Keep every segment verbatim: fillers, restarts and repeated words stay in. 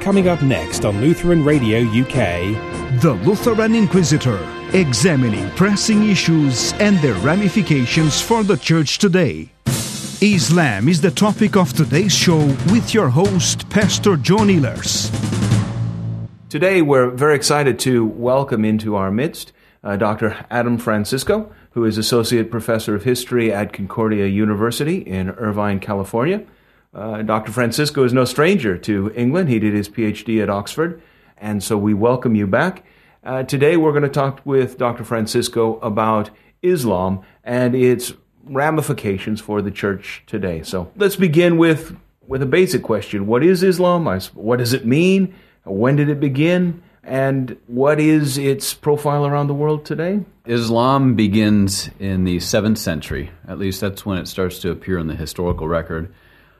Coming up next on Lutheran Radio U K, The Lutheran Inquisitor, examining pressing issues and their ramifications for the Church today. Islam is the topic of today's show with your host, Pastor John Ehlers. Today we're very excited to welcome into our midst uh, Doctor Adam Francisco, who is Associate Professor of History at Concordia University in Irvine, California. Uh, Doctor Francisco is no stranger to England. He did his P H D at Oxford, and so we welcome you back. Uh, today we're going to talk with Doctor Francisco about Islam and its ramifications for the Church today. So let's begin with, with a basic question. What is Islam? What does it mean? When did it begin? And what is its profile around the world today? Islam begins in the seventh century. At least that's when it starts to appear in the historical record,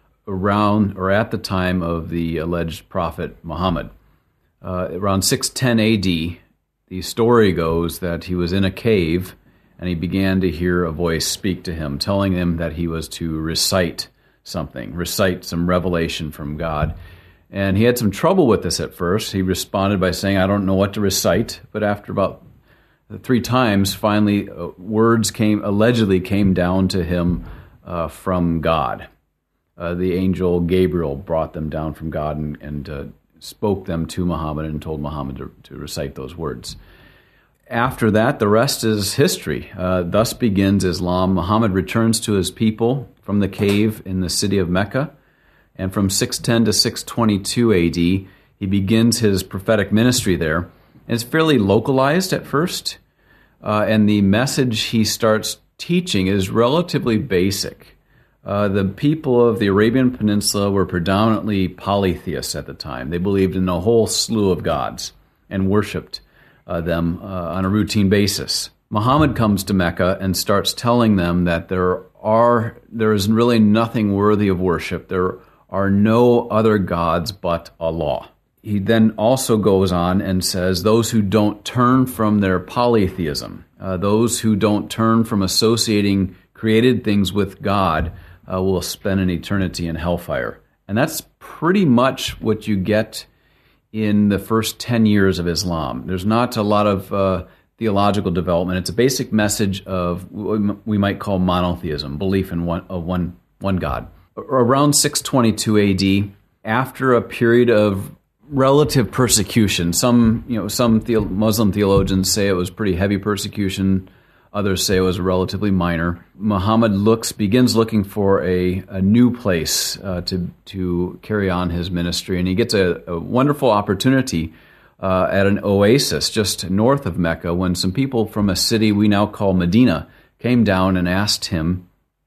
around or at the time of the alleged prophet Muhammad. Uh, around six ten A D, the story goes that he was in a cave and he began to hear a voice speak to him, telling him that he was to recite something, recite some revelation from God. And he had some trouble with this at first. He responded by saying, I don't know what to recite. But after about three times, finally, uh, words came, allegedly came down to him uh, from God. Uh, the angel Gabriel brought them down from God and, and uh, spoke them to Muhammad and told Muhammad to, to recite those words. After that, the rest is history. Uh, thus begins Islam. Muhammad returns to his people from the cave in the city of Mecca, and from six ten to six twenty-two A D, he begins his prophetic ministry there. And it's fairly localized at first, uh, and the message he starts teaching is relatively basic. Uh, the people of the Arabian Peninsula were predominantly polytheists at the time. They believed in a whole slew of gods and worshipped uh, them uh, on a routine basis. Muhammad comes to Mecca and starts telling them that there are there is really nothing worthy of worship. There are no other gods but Allah. He then also goes on and says those who don't turn from their polytheism, uh, those who don't turn from associating created things with God, Uh, will spend an eternity in hellfire. And that's pretty much what you get in the first ten years of Islam. There's not a lot of uh, theological development. It's a basic message of what we might call monotheism, belief in one of one one God. Around six twenty-two A D, after a period of relative persecution, some you know some the- Muslim theologians say it was pretty heavy persecution. Others say it was relatively minor. Muhammad looks begins looking for a, a new place uh, to to carry on his ministry, and he gets a, a wonderful opportunity uh, at an oasis just north of Mecca when some people from a city we now call Medina came down and asked him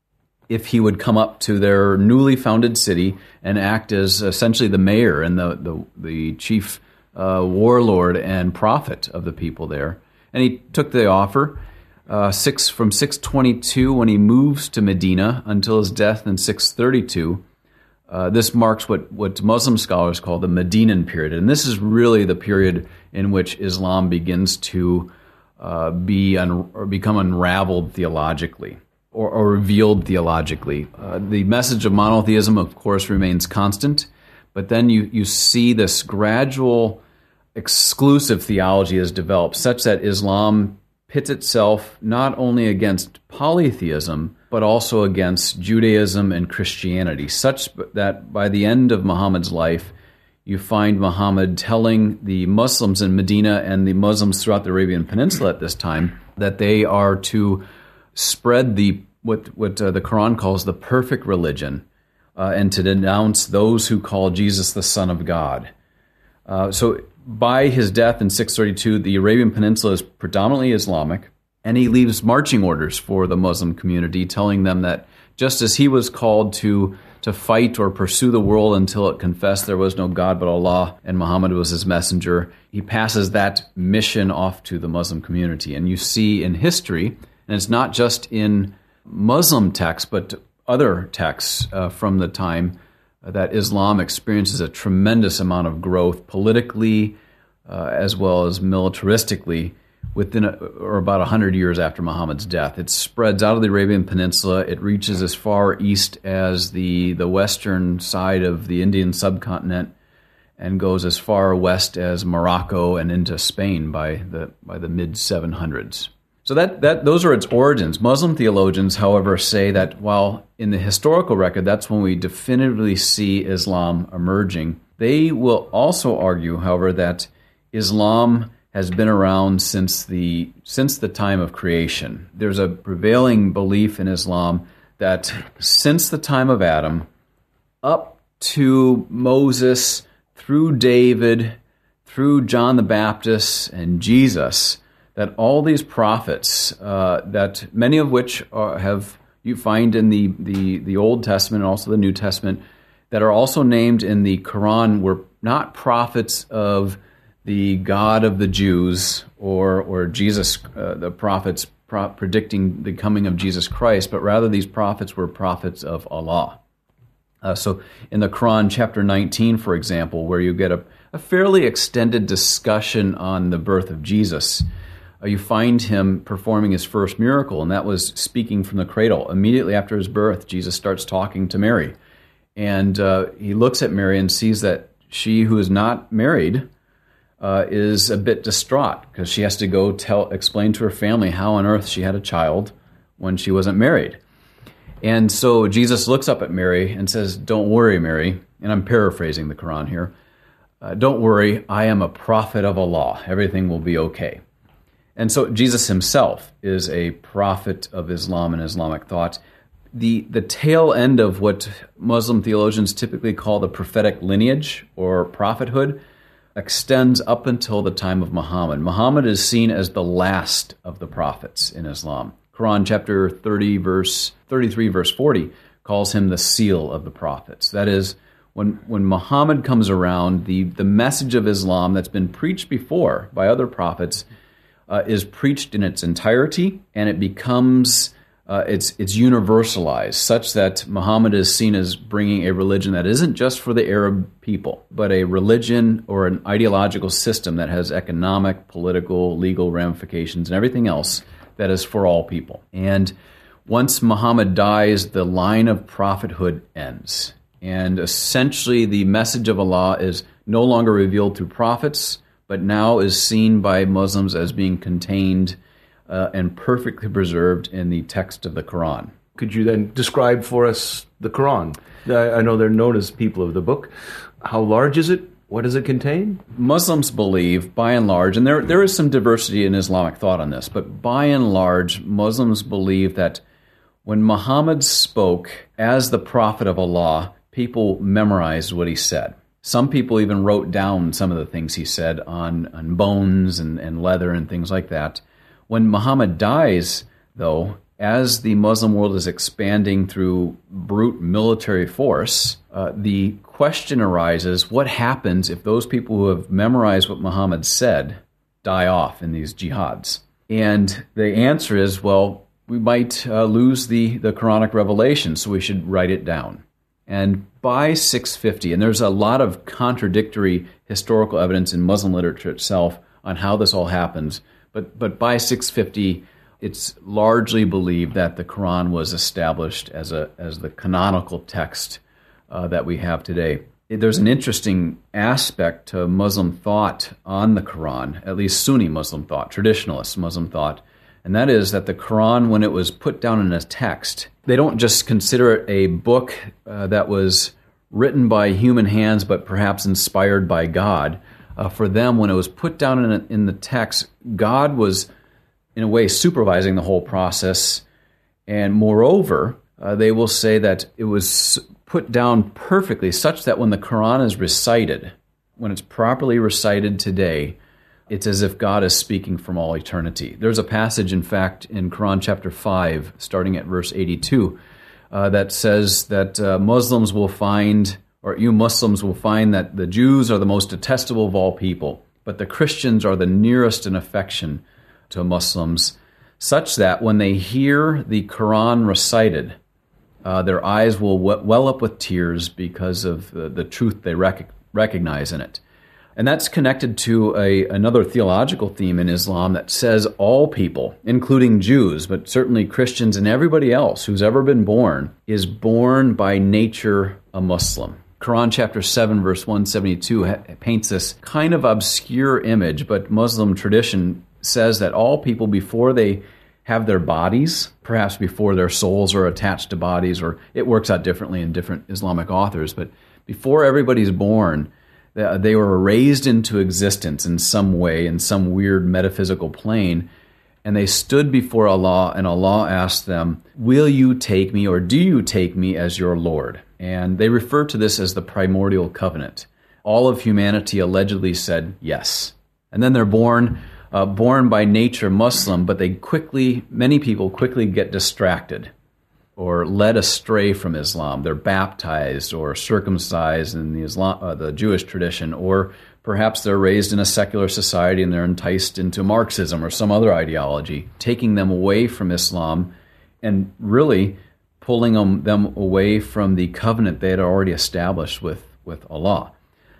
if he would come up to their newly founded city and act as essentially the mayor and the the, the chief uh, warlord and prophet of the people there. And he took the offer. Uh, six from six twenty-two, when he moves to Medina, until his death in six thirty-two. Uh, this marks what, what Muslim scholars call the Medinan period, and this is really the period in which Islam begins to uh, be un- or become unraveled theologically or, or revealed theologically. Uh, the message of monotheism, of course, remains constant, but then you you see this gradual exclusive theology is developed, such that Islam pits itself not only against polytheism, but also against Judaism and Christianity, such that by the end of Muhammad's life, you find Muhammad telling the Muslims in Medina and the Muslims throughout the Arabian Peninsula at this time that they are to spread the what what uh, the Quran calls the perfect religion, uh, and to denounce those who call Jesus the Son of God. Uh, so by his death in six thirty-two, the Arabian Peninsula is predominantly Islamic, and he leaves marching orders for the Muslim community, telling them that just as he was called to, to fight or pursue the world until it confessed there was no God but Allah, and Muhammad was his messenger, he passes that mission off to the Muslim community. And you see in history, and it's not just in Muslim texts, but other texts uh, from the time, that Islam experiences a tremendous amount of growth politically uh, as well as militaristically within a, or about one hundred years after Muhammad's death. It spreads out of the Arabian Peninsula. It reaches as far east as the, the western side of the Indian subcontinent and goes as far west as Morocco and into Spain by the by the mid seven hundreds. So that, that those are its origins. Muslim theologians, however, say that while in the historical record that's when we definitively see Islam emerging, they will also argue, however, that Islam has been around since the since the time of creation. There's a prevailing belief in Islam that since the time of Adam, up to Moses, through David, through John the Baptist and Jesus, that all these prophets, uh, that many of which are, have you find in the, the, the Old Testament and also the New Testament, that are also named in the Quran, were not prophets of the God of the Jews or or Jesus, uh, the prophets pro- predicting the coming of Jesus Christ, but rather these prophets were prophets of Allah. Uh, so in the Quran, chapter nineteen, for example, where you get a, a fairly extended discussion on the birth of Jesus, uh, you find him performing his first miracle, and that was speaking from the cradle. Immediately after his birth, Jesus starts talking to Mary. And uh, he looks at Mary and sees that she who is not married uh, is a bit distraught because she has to go tell, explain to her family how on earth she had a child when she wasn't married. And so Jesus looks up at Mary and says, "Don't worry, Mary," and I'm paraphrasing the Quran here, uh, "don't worry, I am a prophet of Allah. Everything will be okay." And so Jesus himself is a prophet of Islam and Islamic thought. The, the tail end of what Muslim theologians typically call the prophetic lineage or prophethood extends up until the time of Muhammad. Muhammad is seen as the last of the prophets in Islam. Quran chapter thirty, verse thirty-three, verse forty calls him the seal of the prophets. That is, when when Muhammad comes around, the, the message of Islam that's been preached before by other prophets uh, is preached in its entirety, and it becomes uh, it's it's universalized, such that Muhammad is seen as bringing a religion that isn't just for the Arab people, but a religion or an ideological system that has economic, political, legal ramifications, and everything else that is for all people. And once Muhammad dies, the line of prophethood ends. And essentially the message of Allah is no longer revealed through prophets, but now is seen by Muslims as being contained uh, and perfectly preserved in the text of the Quran. Could you then describe for us the Quran? I, I know they're known as people of the book. How large is it? What does it contain? Muslims believe, by and large, and there there is some diversity in Islamic thought on this, but by and large, Muslims believe that when Muhammad spoke as the prophet of Allah, people memorized what he said. Some people even wrote down some of the things he said on, on bones and, and leather and things like that. When Muhammad dies, though, as the Muslim world is expanding through brute military force, uh, the question arises, what happens if those people who have memorized what Muhammad said die off in these jihads? And the answer is, well, we might uh, lose the, the Quranic revelation, so we should write it down. And by six fifty, and there's a lot of contradictory historical evidence in Muslim literature itself on how this all happens, but but by six fifty, it's largely believed that the Quran was established as a as the canonical text uh, that we have today. There's an interesting aspect to Muslim thought on the Quran, at least Sunni Muslim thought, traditionalist Muslim thought, and that is that the Quran, when it was put down in a text, they don't just consider it a book uh, that was written by human hands but perhaps inspired by God. Uh, for them, when it was put down in, a, in the text, God was in a way supervising the whole process, and moreover, uh, they will say that it was put down perfectly such that when the Quran is recited, when it's properly recited today, it's as if God is speaking from all eternity. There's a passage, in fact, in Quran chapter five, starting at verse eighty-two, uh, that says that uh, Muslims will find, or you Muslims will find that the Jews are the most detestable of all people, but the Christians are the nearest in affection to Muslims, such that when they hear the Quran recited, uh, their eyes will well up with tears because of the, the truth they rec- recognize in it. And that's connected to a, another theological theme in Islam that says all people, including Jews, but certainly Christians and everybody else who's ever been born, is born by nature a Muslim. Quran chapter seven, verse one seventy-two ha- paints this kind of obscure image, but Muslim tradition says that all people, before they have their bodies, perhaps before their souls are attached to bodies, or it works out differently in different Islamic authors, but before everybody's born, they were raised into existence in some way, in some weird metaphysical plane, and they stood before Allah, and Allah asked them, will you take me, or do you take me as your Lord? And they refer to this as the primordial covenant. All of humanity allegedly said yes. And then they're born, uh, born by nature Muslim, but they quickly, many people quickly get distracted or led astray from Islam. They're baptized or circumcised in the Islam, uh, the Jewish tradition, or perhaps they're raised in a secular society and they're enticed into Marxism or some other ideology, taking them away from Islam and really pulling them, them away from the covenant they had already established with, with Allah.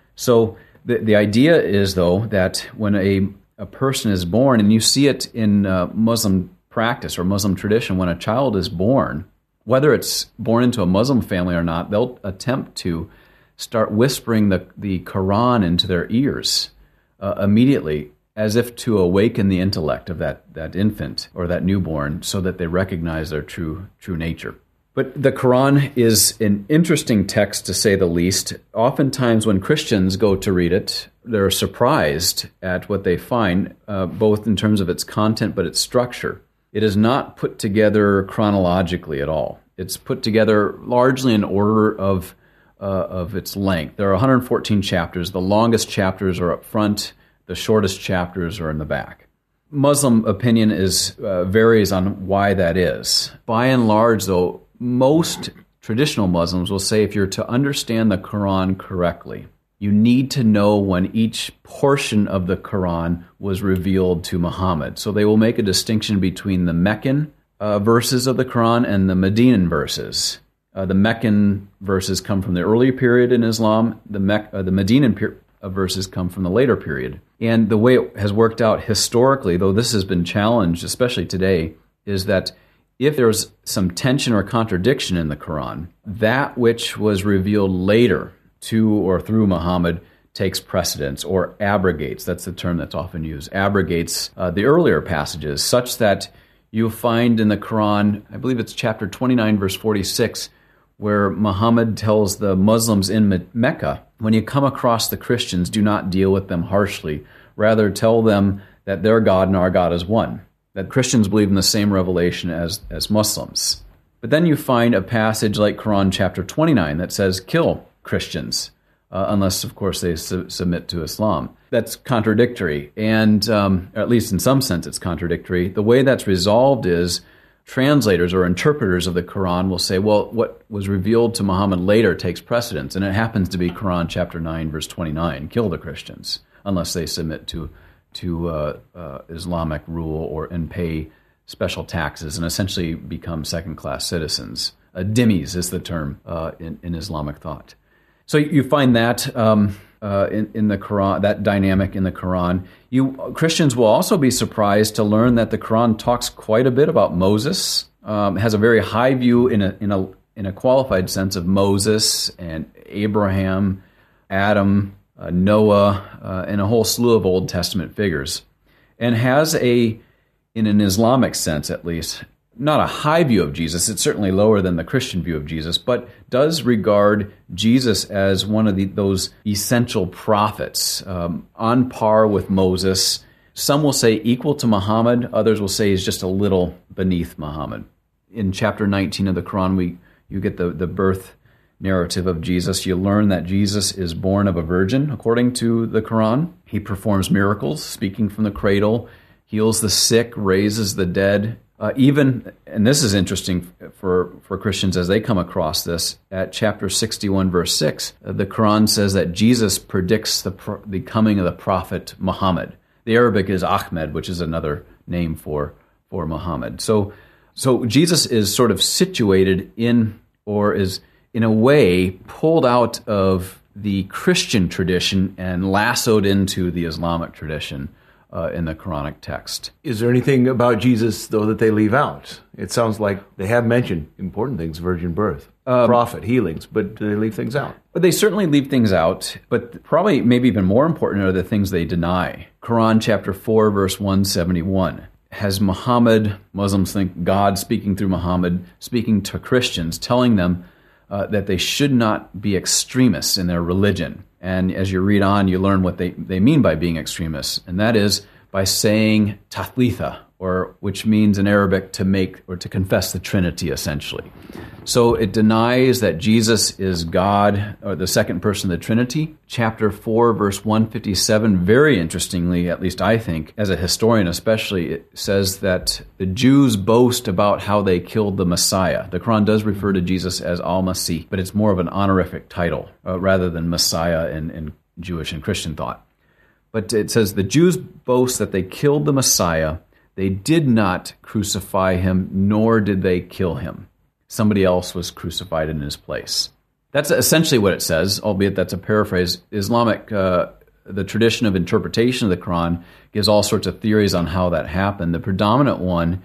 So the, the idea is, though, that when a, a person is born, and you see it in uh, Muslim practice or Muslim tradition, when a child is born, whether it's born into a Muslim family or not, they'll attempt to start whispering the, the Quran into their ears uh, immediately, as if to awaken the intellect of that, that infant or that newborn so that they recognize their true true nature. But the Quran is an interesting text, to say the least. Oftentimes when Christians go to read it, they're surprised at what they find, uh, both in terms of its content but its structure. It is not put together chronologically at all. It's put together largely in order of uh, of its length. There are one hundred fourteen chapters. The longest chapters are up front. The shortest chapters are in the back. Muslim opinion is uh, varies on why that is. By and large, though, most traditional Muslims will say if you're to understand the Quran correctly, you need to know when each portion of the Quran was revealed to Muhammad. So they will make a distinction between the Meccan uh, verses of the Quran and the Medinan verses. Uh, the Meccan verses come from the early period in Islam. The, Mec- uh, the Medinan per- uh, verses come from the later period. And the way it has worked out historically, though this has been challenged, especially today, is that if there's some tension or contradiction in the Quran, that which was revealed later to or through Muhammad takes precedence or abrogates. That's the term that's often used. Abrogates uh, the earlier passages, such that you'll find in the Quran, I believe it's chapter twenty-nine, verse forty-six, where Muhammad tells the Muslims in Me- Mecca, when you come across the Christians, do not deal with them harshly. Rather, tell them that their God and our God is one. That Christians believe in the same revelation as, as Muslims. But then you find a passage like Quran chapter twenty-nine that says, kill Christians, uh, unless, of course, they su- submit to Islam. That's contradictory, and um, or at least in some sense it's contradictory. The way that's resolved is translators or interpreters of the Quran will say, well, what was revealed to Muhammad later takes precedence, and it happens to be Quran chapter nine, verse twenty-nine, kill the Christians, unless they submit to to uh, uh, Islamic rule or and pay special taxes and essentially become second-class citizens. Uh, dhimmis is the term uh, in, in Islamic thought. So you find that um, uh, in, in the Quran, that dynamic in the Quran. You Christians will also be surprised to learn that the Quran talks quite a bit about Moses. Um, has a very high view in a in a in a qualified sense of Moses and Abraham, Adam, Uh, Noah, uh, and a whole slew of Old Testament figures, and has a, in an Islamic sense at least, not a high view of Jesus. It's certainly lower than the Christian view of Jesus, but does regard Jesus as one of the, those essential prophets, um, on par with Moses. Some will say equal to Muhammad. Others will say he's just a little beneath Muhammad. In chapter nineteen of the Quran, we you get the, the birth narrative of Jesus. You learn that Jesus is born of a virgin, according to the Quran. He performs miracles, speaking from the cradle, heals the sick, raises the dead. Uh, even, and this is interesting for, for Christians as they come across this, at chapter sixty-one, verse six, uh, the Quran says that Jesus predicts the, the coming of the prophet Muhammad. The Arabic is Ahmed, which is another name for, for Muhammad. So, so Jesus is sort of situated in, or is in a way pulled out of the Christian tradition and lassoed into the Islamic tradition uh, in the Quranic text. Is there anything about Jesus, though, that they leave out? It sounds like they have mentioned important things, virgin birth. um, prophet healings, but do they leave things out? But they certainly leave things out, but probably maybe even more important are the things they deny. Quran chapter four, verse one seventy-one. Has Muhammad, Muslims think God speaking through Muhammad, speaking to Christians, telling them uh, that they should not be extremists in their religion. And as you read on, you learn what they, they mean by being extremists, and that is by saying tathlitha, or which means in Arabic to make or to confess the Trinity, essentially. So it denies that Jesus is God, or the second person of the Trinity. Chapter four, verse one fifty-seven, very interestingly, at least I think, as a historian especially, it says that the Jews boast about how they killed the Messiah. The Quran does refer to Jesus as Al-Masih, but it's more of an honorific title uh, rather than Messiah in, in Jewish and Christian thought. But it says the Jews boast that they killed the Messiah. They did not crucify him, nor did they kill him. Somebody else was crucified in his place. That's essentially what it says, albeit that's a paraphrase. Islamic, uh, the tradition of interpretation of the Quran gives all sorts of theories on how that happened. The predominant one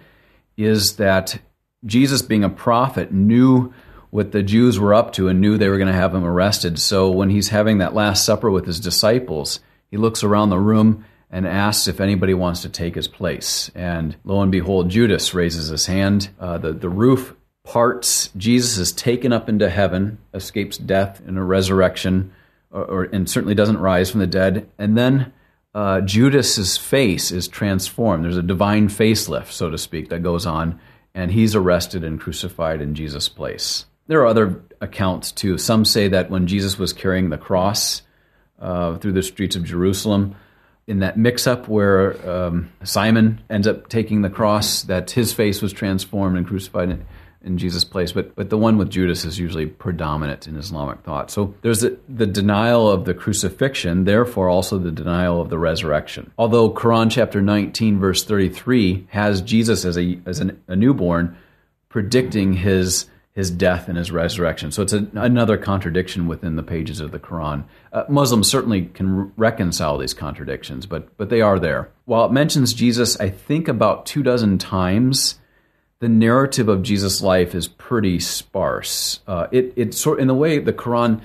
is that Jesus, being a prophet, knew what the Jews were up to and knew they were going to have him arrested. So when he's having that Last Supper with his disciples, he looks around the room and asks if anybody wants to take his place. And lo and behold, Judas raises his hand. Uh, the, the roof parts. Jesus is taken up into heaven, escapes death in a resurrection, or, or and certainly doesn't rise from the dead. And then uh, Judas's face is transformed. There's a divine facelift, so to speak, that goes on, and he's arrested and crucified in Jesus' place. There are other accounts, too. Some say that when Jesus was carrying the cross uh, through the streets of Jerusalem, in that mix-up where um, Simon ends up taking the cross, that his face was transformed and crucified in, in Jesus' place. But but the one with Judas is usually predominant in Islamic thought. So there's the, the denial of the crucifixion, therefore also the denial of the resurrection. Although Quran chapter nineteen, verse thirty-three has Jesus as a as an, a newborn predicting his his death and his resurrection. So it's a, another contradiction within the pages of the Quran. Uh, Muslims certainly can re- reconcile these contradictions, but but they are there. While it mentions Jesus, I think about two dozen times, the narrative of Jesus' life is pretty sparse. Uh, it it sort in the way the Quran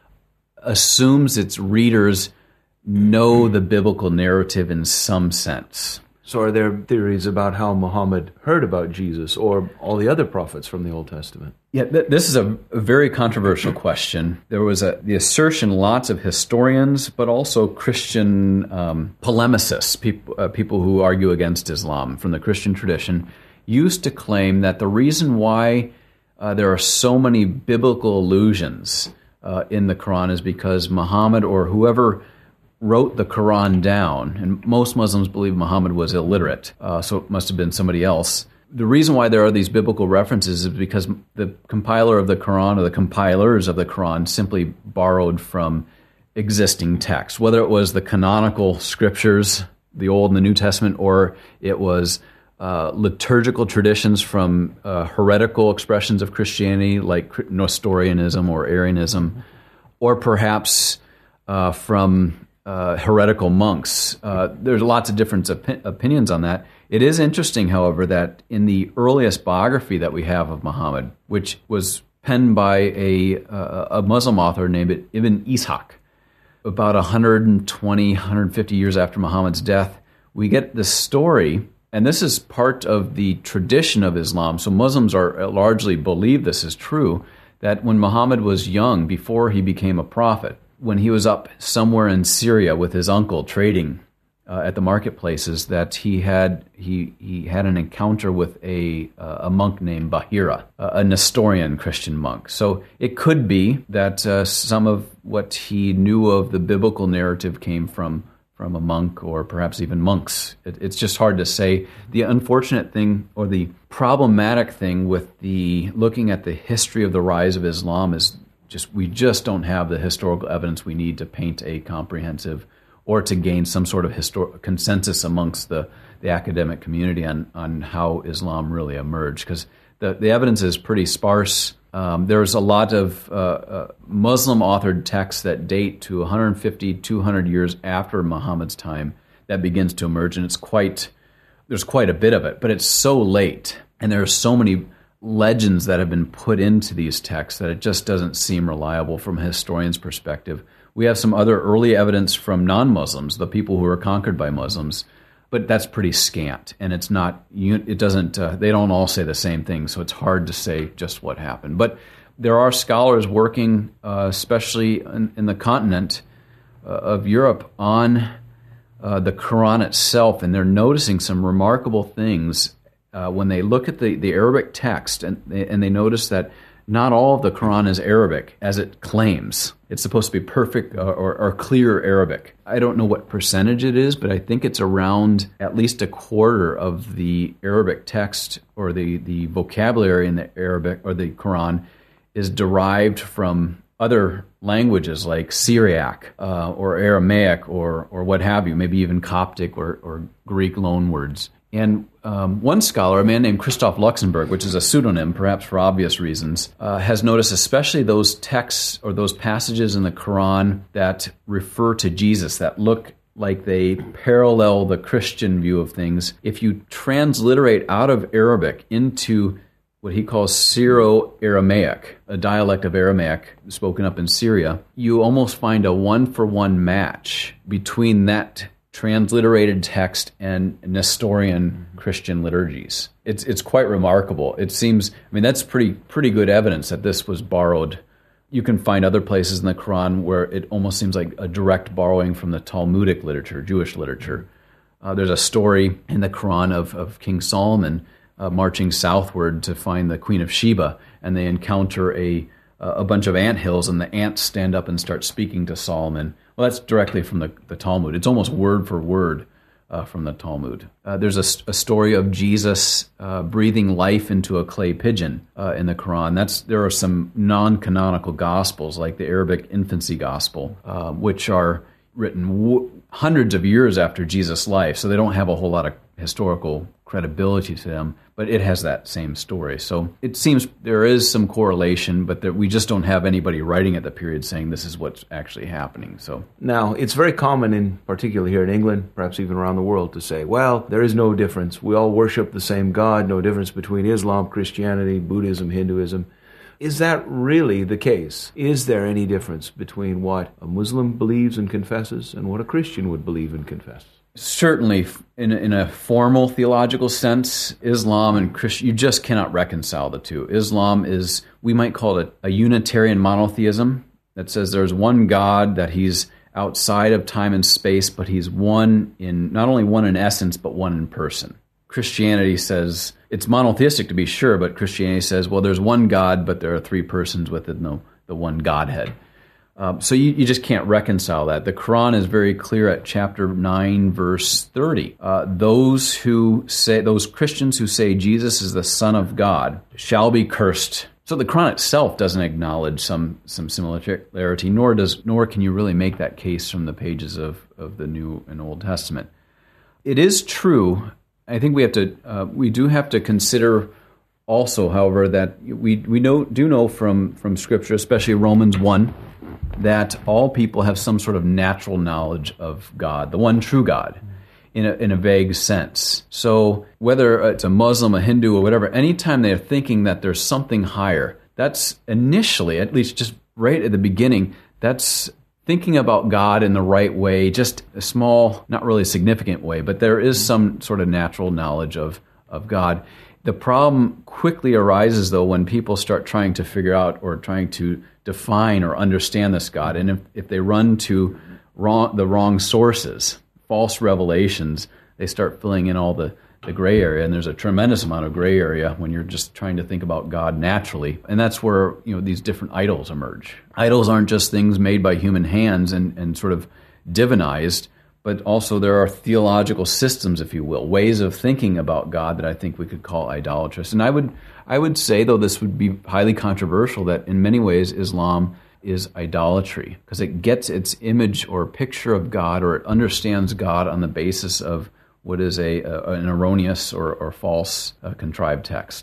assumes its readers know the biblical narrative in some sense. So are there theories about how Muhammad heard about Jesus or all the other prophets from the Old Testament? Yeah, th- this is a, a very controversial question. There was a, the assertion, lots of historians, but also Christian um, polemicists, people, uh, people who argue against Islam from the Christian tradition, used to claim that the reason why uh, there are so many biblical allusions uh, in the Quran is because Muhammad or whoever wrote the Quran down, and most Muslims believe Muhammad was illiterate, uh, so it must have been somebody else. The reason why there are these biblical references is because the compiler of the Quran or the compilers of the Quran simply borrowed from existing texts, whether it was the canonical scriptures, the Old and the New Testament, or it was uh, liturgical traditions from uh, heretical expressions of Christianity like Nestorianism or Arianism, or perhaps uh, from Uh, heretical monks. Uh, there's lots of different opi- opinions on that. It is interesting, however, that in the earliest biography that we have of Muhammad, which was penned by a, uh, a Muslim author named Ibn Ishaq, about one hundred twenty, one hundred fifty years after Muhammad's death, we get this story, and this is part of the tradition of Islam, so Muslims are largely believe this is true, that when Muhammad was young, before he became a prophet, when he was up somewhere in Syria with his uncle trading uh, at the marketplaces, that he had he he had an encounter with a uh, a monk named Bahira, a Nestorian Christian monk. So it could be that uh, some of what he knew of the biblical narrative came from from a monk or perhaps even monks. It, it's just hard to say. The unfortunate thing or the problematic thing with the looking at the history of the rise of Islam is Just we just don't have the historical evidence we need to paint a comprehensive or to gain some sort of histor- consensus amongst the, the academic community on, on how Islam really emerged, because the, the evidence is pretty sparse. Um, there's a lot of uh, uh, Muslim-authored texts that date to one hundred fifty, two hundred years after Muhammad's time that begins to emerge, and it's quite there's quite a bit of it, but it's so late, and there are so many legends that have been put into these texts that it just doesn't seem reliable from a historian's perspective. We have some other early evidence from non-Muslims, the people who were conquered by Muslims, but that's pretty scant, and it's not. It doesn't. Uh, they don't all say the same thing, so it's hard to say just what happened. But there are scholars working, uh, especially in, in the continent uh, of Europe, on uh, the Quran itself, and they're noticing some remarkable things uh, when they look at the, the Arabic text, and they, and they notice that not all of the Quran is Arabic, as it claims. It's supposed to be perfect or, or, or clear Arabic. I don't know what percentage it is, but I think it's around at least a quarter of the Arabic text or the, the vocabulary in the Arabic or the Quran is derived from other languages like Syriac uh, or Aramaic or or what have you, maybe even Coptic or, or Greek loanwords. And um, one scholar, a man named Christoph Luxemburg, which is a pseudonym, perhaps for obvious reasons, uh, has noticed especially those texts or those passages in the Quran that refer to Jesus, that look like they parallel the Christian view of things. If you transliterate out of Arabic into what he calls Syro-Aramaic, a dialect of Aramaic spoken up in Syria, you almost find a one-for-one match between that transliterated text and Nestorian Christian liturgies. It's it's quite remarkable. It seems, I mean, that's pretty pretty good evidence that this was borrowed. You can find other places in the Quran where it almost seems like a direct borrowing from the Talmudic literature, Jewish literature. Uh, there's a story in the Quran of, of King Solomon uh, marching southward to find the Queen of Sheba, and they encounter a a bunch of anthills, and the ants stand up and start speaking to Solomon. Well, that's directly from the, the Talmud. It's almost word for word uh, from the Talmud. Uh, there's a, a story of Jesus uh, breathing life into a clay pigeon uh, in the Quran. That's there are some non-canonical gospels, like the Arabic infancy gospel, uh, which are written w- hundreds of years after Jesus' life, so they don't have a whole lot of historical credibility to them, but it has that same story. So it seems there is some correlation, but that we just don't have anybody writing at the period saying this is what's actually happening. So now, it's very common, in particular here in England, perhaps even around the world, to say, well, there is no difference. We all worship the same God, no difference between Islam, Christianity, Buddhism, Hinduism. Is that really the case? Is there any difference between what a Muslim believes and confesses and what a Christian would believe and confess? Certainly, in a, in a formal theological sense, Islam and Christian, you just cannot reconcile the two. Islam is, we might call it a Unitarian monotheism that says there's one God, that he's outside of time and space, but he's one in, not only one in essence, but one in person. Christianity says, it's monotheistic to be sure, but Christianity says, well, there's one God, but there are three persons within the, the one Godhead. Um, so you, you just can't reconcile that. The Quran is very clear at chapter nine, verse thirty. Uh, those who say, those Christians who say Jesus is the Son of God shall be cursed. So the Quran itself doesn't acknowledge some some similarity, nor does nor can you really make that case from the pages of, of the New and Old Testament. It is true. I think we have to uh, we do have to consider also, however, that we we know do know from from Scripture, especially Romans one, that all people have some sort of natural knowledge of God, the one true God, in a, in a vague sense. So whether it's a Muslim, a Hindu, or whatever, anytime they're thinking that there's something higher, that's initially, at least just right at the beginning, that's thinking about God in the right way, just a small, not really significant way, but there is some sort of natural knowledge of, of God. The problem quickly arises, though, when people start trying to figure out or trying to define or understand this God. And if, if they run to wrong, the wrong sources, false revelations, they start filling in all the, the gray area. And there's a tremendous amount of gray area when you're just trying to think about God naturally. And that's where, you know, these different idols emerge. Idols aren't just things made by human hands and, and sort of divinized, but also there are theological systems, if you will, ways of thinking about God that I think we could call idolatrous. And I would I would say, though this would be highly controversial, that in many ways Islam is idolatry, because it gets its image or picture of God, or it understands God on the basis of what is a, a an erroneous or, or false uh, contrived text.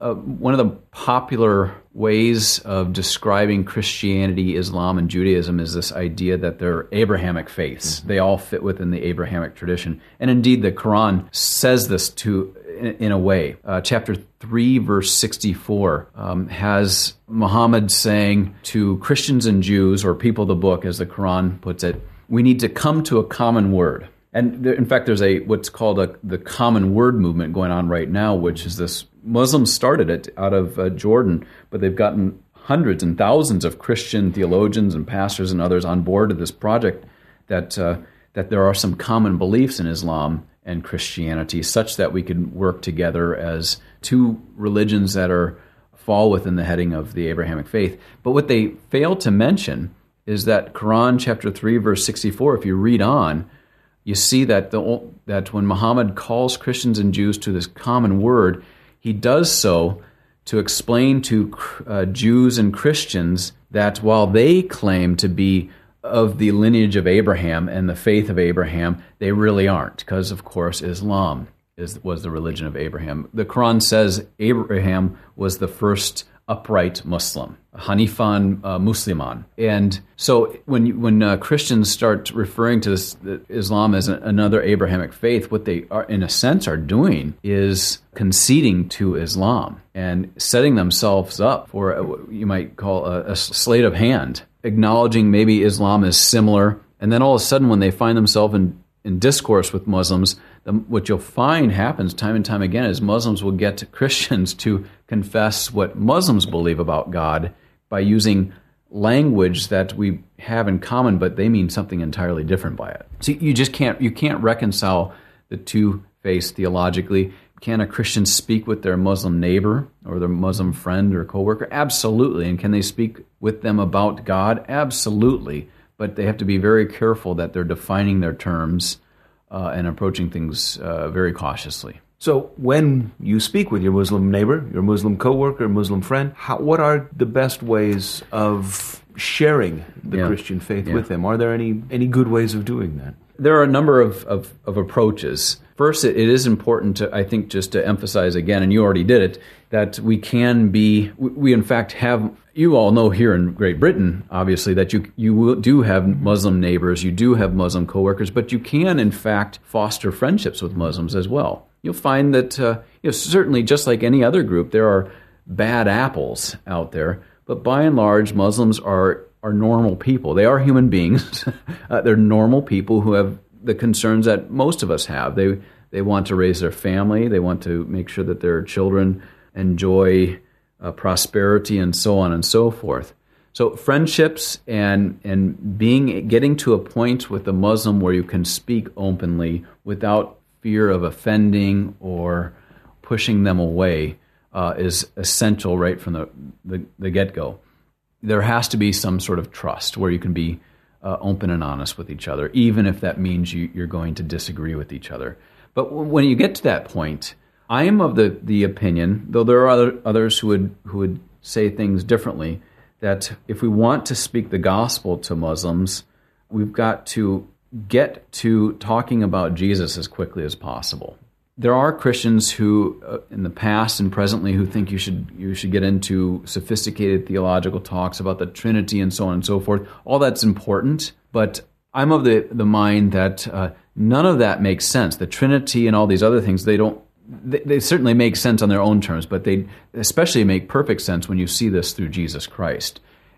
uh, one of the popular ways of describing Christianity, Islam, and Judaism is this idea that they're Abrahamic faiths. Mm-hmm. They all fit within the Abrahamic tradition. And indeed, the Quran says this to in, in a way. Uh, chapter three, verse sixty-four, um, has Muhammad saying to Christians and Jews, or people of the book, as the Quran puts it, we need to come to a common word. And there, in fact, there's a what's called a, the common word movement going on right now, which is this, Muslims started it out of uh, Jordan, but they've gotten hundreds and thousands of Christian theologians and pastors and others on board of this project that uh, that there are some common beliefs in Islam and Christianity such that we can work together as two religions that are fall within the heading of the Abrahamic faith. But what they fail to mention is that Quran chapter three, verse sixty-four, if you read on, you see that the, that when Muhammad calls Christians and Jews to this common word, he does so to explain to uh, Jews and Christians that while they claim to be of the lineage of Abraham and the faith of Abraham, they really aren't, because, of course, Islam is, was the religion of Abraham. The Quran says Abraham was the first upright Muslim, Hanifan uh, Musliman. And so when you, when uh, Christians start referring to this, Islam as a, another Abrahamic faith, what they are, in a sense, are doing is conceding to Islam and setting themselves up for a, what you might call a, a sleight of hand, acknowledging maybe Islam is similar. And then all of a sudden, when they find themselves in, in discourse with Muslims, the, what you'll find happens time and time again is Muslims will get to Christians to confess what Muslims believe about God by using language that we have in common, but they mean something entirely different by it. So you just can't you can't reconcile the two faiths theologically. Can a Christian speak with their Muslim neighbor or their Muslim friend or coworker? Absolutely. And can they speak with them about God? Absolutely. But they have to be very careful that they're defining their terms uh, and approaching things uh, very cautiously. So when you speak with your Muslim neighbor, your Muslim coworker, Muslim friend, how, what are the best ways of sharing the yeah. Christian faith yeah. with them? Are there any, any good ways of doing that? There are a number of, of, of approaches. First, it, it is important to, I think, just to emphasize again, and you already did it, that we can be, we, we in fact have, you all know here in Great Britain, obviously, that you you will, do have Muslim neighbors, you do have Muslim coworkers, but you can, in fact, foster friendships with Muslims as well. You'll find that, uh, you know, certainly just like any other group, there are bad apples out there, but by and large, Muslims are are normal people. They are human beings. uh, they're normal people who have the concerns that most of us have. They they want to raise their family. They want to make sure that their children enjoy uh, prosperity and so on and so forth. So friendships and and being getting to a point with a Muslim where you can speak openly without fear of offending or pushing them away uh, is essential right from the, the, the get-go. There has to be some sort of trust where you can be uh, open and honest with each other, even if that means you, you're going to disagree with each other. But w- when you get to that point, I am of the, the opinion, though there are other, others who would who would say things differently, that if we want to speak the gospel to Muslims, we've got to get to talking about Jesus as quickly as possible. There are Christians who, uh, in the past and presently, who think you should you should get into sophisticated theological talks about the Trinity and so on and so forth. All that's important, but I'm of the, the mind that uh, none of that makes sense. The Trinity and all these other things, they don't. They, they certainly make sense on their own terms, but they especially make perfect sense when you see this through Jesus Christ.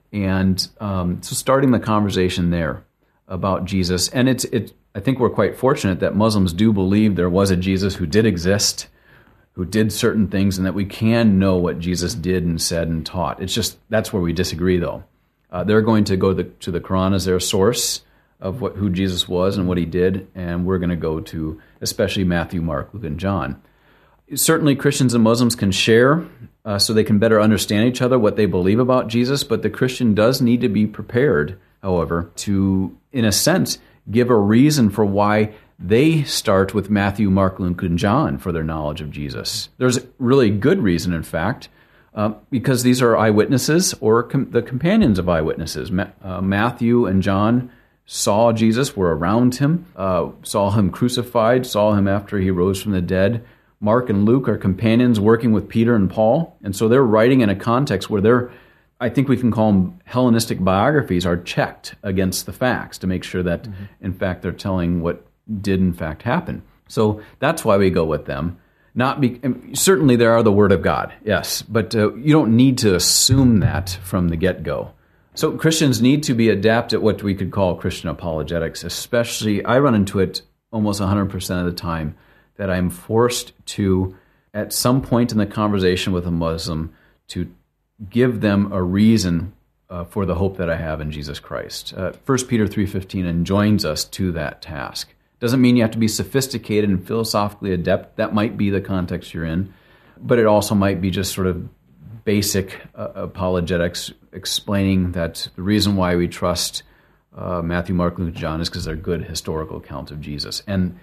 And um, so, starting the conversation there about Jesus, and it's it. I think we're quite fortunate that Muslims do believe there was a Jesus who did exist, who did certain things, and that we can know what Jesus did and said and taught. It's just that's where we disagree, though. Uh, they're going to go the, to the Quran as their source of what who Jesus was and what he did, and we're going to go to especially Matthew, Mark, Luke, and John. Certainly, Christians and Muslims can share uh, so they can better understand each other, what they believe about Jesus, but the Christian does need to be prepared, however, to, in a sense, give a reason for why they start with Matthew, Mark, Luke, and John for their knowledge of Jesus. There's a really good reason, in fact, uh, because these are eyewitnesses or com- the companions of eyewitnesses. Ma- uh, Matthew and John saw Jesus, were around him, uh, saw him crucified, saw him after he rose from the dead. Mark and Luke are companions working with Peter and Paul, and so they're writing in a context where they're, I think we can call them Hellenistic biographies, are checked against the facts to make sure that, mm-hmm. in fact, they're telling what did in fact happen. So that's why we go with them. Not be, certainly they are the Word of God, yes, but uh, you don't need to assume that from the get-go. So Christians need to be adept at what we could call Christian apologetics, especially, I run into it almost one hundred percent of the time, that I'm forced to, at some point in the conversation with a Muslim, to give them a reason uh, for the hope that I have in Jesus Christ. Uh, First Peter three fifteen enjoins us to that task. Doesn't mean you have to be sophisticated and philosophically adept. That might be the context you're in, but it also might be just sort of basic uh, apologetics, explaining that the reason why we trust uh, Matthew, Mark, Luke, John is because they're good historical accounts of Jesus. And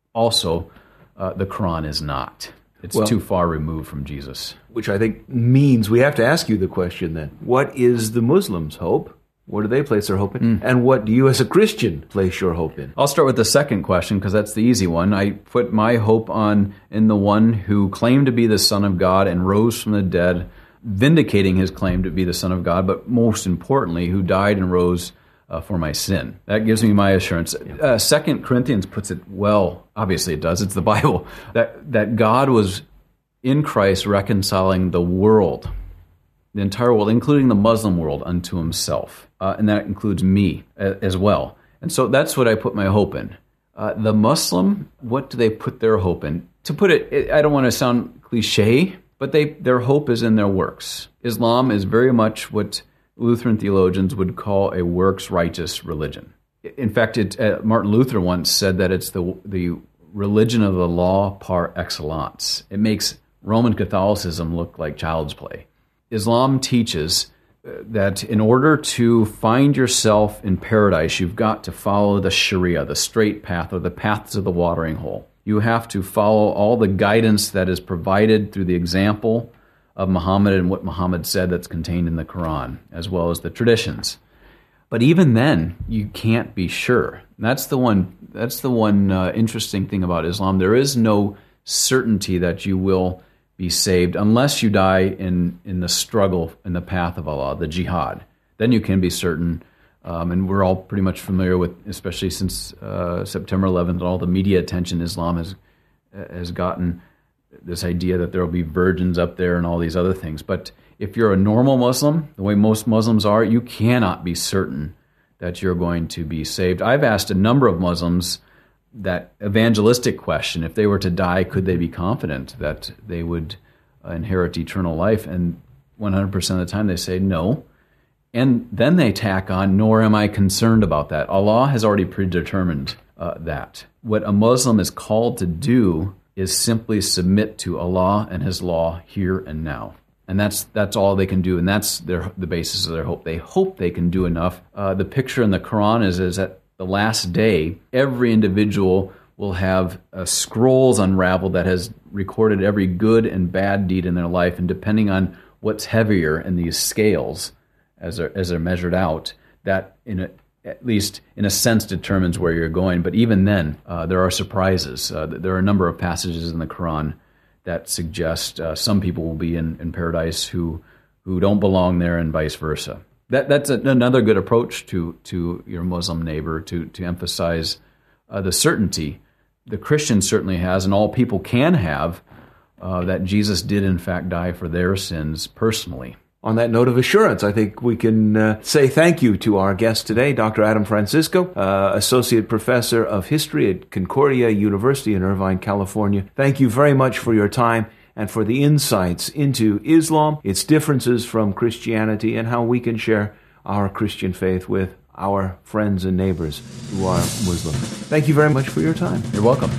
also, uh, the Quran is not. It's well, too far removed from Jesus. Which I think means we have to ask you the question then. What is the Muslim's hope? What do they place their hope in? Mm. And what do you as a Christian place your hope in? I'll start with the second question because that's the easy one. I put my hope on in the one who claimed to be the Son of God and rose from the dead, vindicating his claim to be the Son of God, but most importantly, who died and rose uh, for my sin. That gives me my assurance. Uh, Second Corinthians puts it well. Obviously it does. It's the Bible. That, that God was in Christ reconciling the world, the entire world, including the Muslim world, unto himself. Uh, and that includes me as well. And so that's what I put my hope in. Uh, the Muslim, what do they put their hope in? To put it, it I don't want to sound cliche, but they their hope is in their works. Islam is very much what Lutheran theologians would call a works-righteous religion. In fact, it, uh, Martin Luther once said that it's the the religion of the law par excellence. It makes Roman Catholicism look like child's play. Islam teaches that in order to find yourself in paradise, you've got to follow the Sharia, the straight path, or the path to the watering hole. You have to follow all the guidance that is provided through the example of Muhammad and what Muhammad said that's contained in the Quran, as well as the traditions. But even then, you can't be sure. That's the one. That's the one uh, interesting thing about Islam. There is no certainty that you will be saved unless you die in, in the struggle in the path of Allah, the jihad. Then you can be certain, um, and we're all pretty much familiar with, especially since uh, September eleventh and all the media attention Islam has has gotten, this idea that there will be virgins up there and all these other things. But if you're a normal Muslim, the way most Muslims are, you cannot be certain that you're going to be saved. I've asked a number of Muslims that evangelistic question: if they were to die, could they be confident that they would uh, inherit eternal life? And one hundred percent of the time they say no. And then they tack on, nor am I concerned about that. Allah has already predetermined uh, that. What a Muslim is called to do is simply submit to Allah and His law here and now. And that's that's all they can do, and that's their the basis of their hope. They hope they can do enough. Uh, the picture in the Quran is, is that the last day, every individual will have uh, scrolls unraveled that has recorded every good and bad deed in their life, and depending on what's heavier in these scales, as they're, as they're measured out, that in a, at least in a sense determines where you're going. But even then, uh, there are surprises. Uh, there are a number of passages in the Quran that suggest uh, some people will be in, in paradise who who don't belong there, and vice versa. That that's a, another good approach to to your Muslim neighbor, to to emphasize uh, the certainty the Christian certainly has, and all people can have, uh, that Jesus did in fact die for their sins personally. On that note of assurance, I think we can uh, say thank you to our guest today, Doctor Adam Francisco, uh, Associate Professor of History at Concordia University in Irvine, California. Thank you very much for your time and for the insights into Islam, its differences from Christianity, and how we can share our Christian faith with our friends and neighbors who are Muslim. Thank you very much for your time. You're welcome.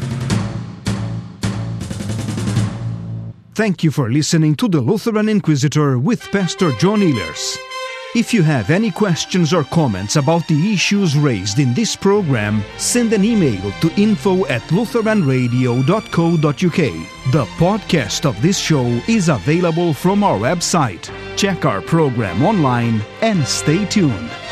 Thank you for listening to The Lutheran Inquisitor with Pastor John Ehlers. If you have any questions or comments about the issues raised in this program, send an email to info at lutheran radio dot co dot uk. The podcast of this show is available from our website. Check our program online and stay tuned.